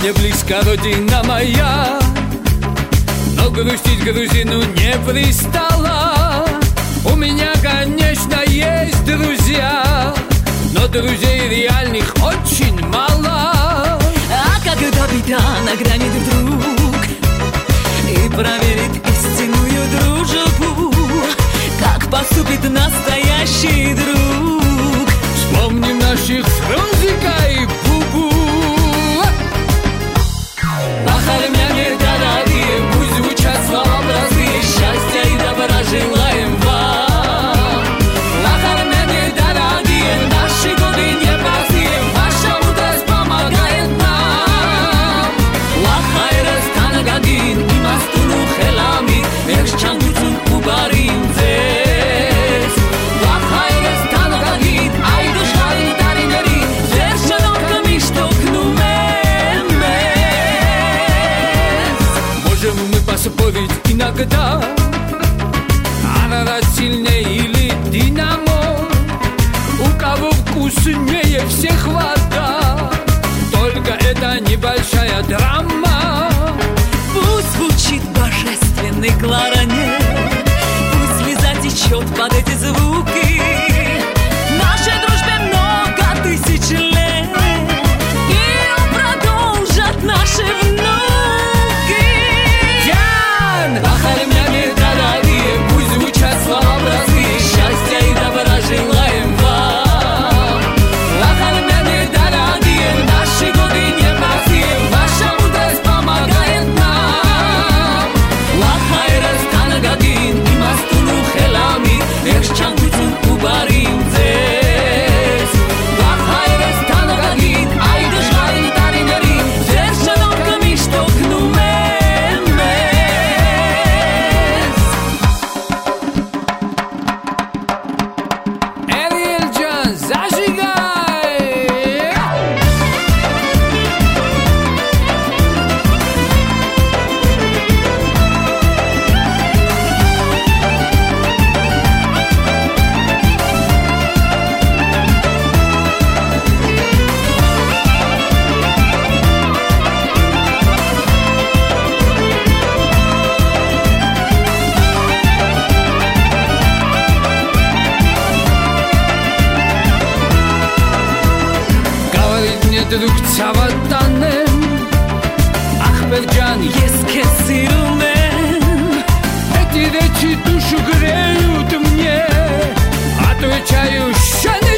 Мне близко родина моя, но грустить грузину не пристала. У меня, конечно, есть друзья, но друзей реальных очень мало. А когда беда нагрянет вдруг и проверит истинную дружбу, как поступит настоящий друг? Вспомним наших Фрунзика и Бубу. Ахармяне дорогие, пусть звучат слова простые, счастья и добра желаем вам. Ахармяне дорогие, наши годы непростые, ваша мудрость помогает нам. Лахайрес танагагин, имастуну хелами, экшчангуцун убарим зес. Лахайрес танагагин, айдушхай даринери, зершанок камиштокну мемес. Можем мы поспорить иногда, Арарат сильнее или Динамо, у кого вкуснее всех вода, только это небольшая драма. Пусть звучит божественный кларонет, пусть слеза течет под эти звуки. Нашей дружбе много тысяч лет, ее продолжат наши внуки. Ахармяне дорогие, пусть звучат слова простые, счастья и добра желаем вам. Ахармяне дорогие, наши годы непростые, ваша мудрость помогает нам. Лахайрес танагагин, имастуну хелами, экшчангуцун убарим зес. Лахайрес танагагин, айдушхай даринери, зершанок камиштокну мемес. Эльджан, зажигай! Говорит мне друг Цаватанен, Ахмеджан, Ескесирумен, эти речи душу греют мне. Отвечаю, что не